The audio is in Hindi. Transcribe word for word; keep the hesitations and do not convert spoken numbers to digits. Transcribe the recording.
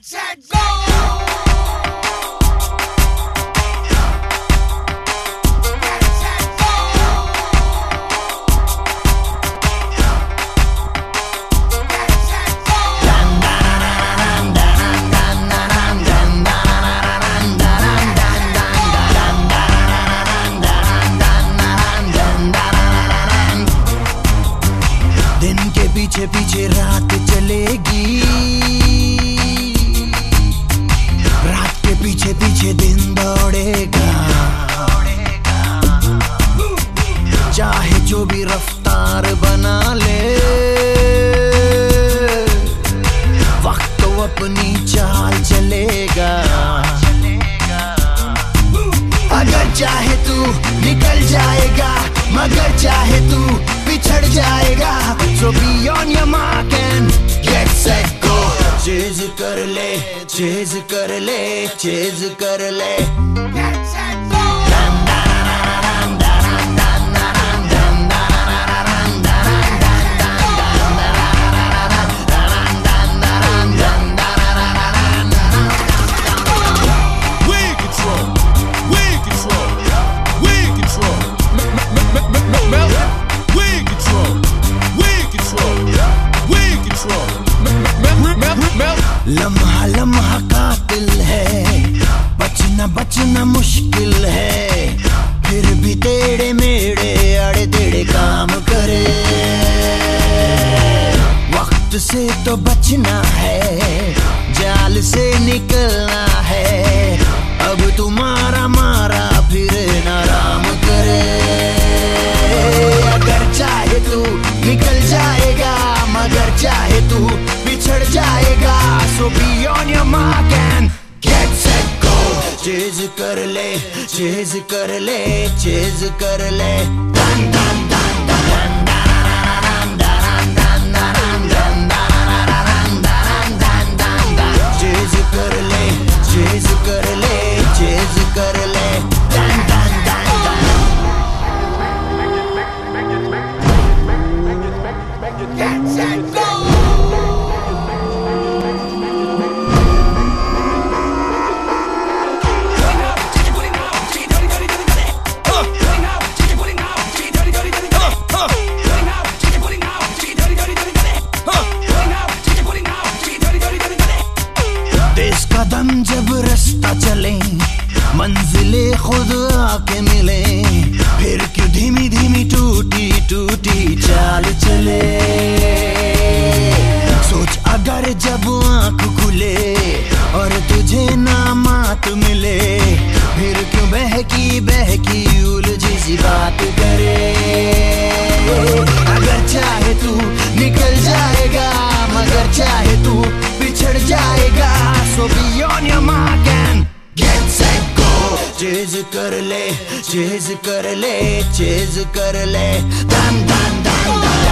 set, go! दिन के पीछे पीछे रात चलेगी, रात के पीछे पीछे दिन दौड़ेगा। चाहे जो भी रफ्तार बना ले, वक्त तो अपनी चाल चलेगा। अगर चाहे तू निकल जाएगा, मगर चाहे तू पिछड़ जाएगा। So be on your mark and get set, go. Chase कर ले, चेज कर ले, चेज कर ले। Get set, go! लम्हा लम्हा कातिल है, बचना बचना मुश्किल है। फिर भी तेरे मेरे अड़े तेरे काम करे। वक्त से तो बचना है, जाल से निकलना है। अब तुम्हारा मारा फिर नाराम करे। अगर चाहे तू निकल जाएगा, मगर चाहे तू पिछड़ जाएगा। So be on your mark and get set, go. Chase कर ले, चेज कर ले, चेज कर ले। दन दन दन दन दन दन दन दन दन दन दन दन दन दन। चेज कर ले, चेज कर ले, चेज कर ले। दन दन दन दन। Get set, go! कदम जब रास्ता चले, मंजिले खुद आके मिले। फिर क्यों धीमी धीमी टूटी टूटी चाल चले। सोच अगर जब आँख खुले और तुझे ना मात मिले। फिर क्यों बहकी बहकी उलझी सी बात करे। अगर चाहे तू निकल जाएगा, मगर चाहे तू पिछड़ जाएगा। So be on your mark and get set, go. Chase कर ले, चेज कर ले, चेज कर ले। दन दन दन दन।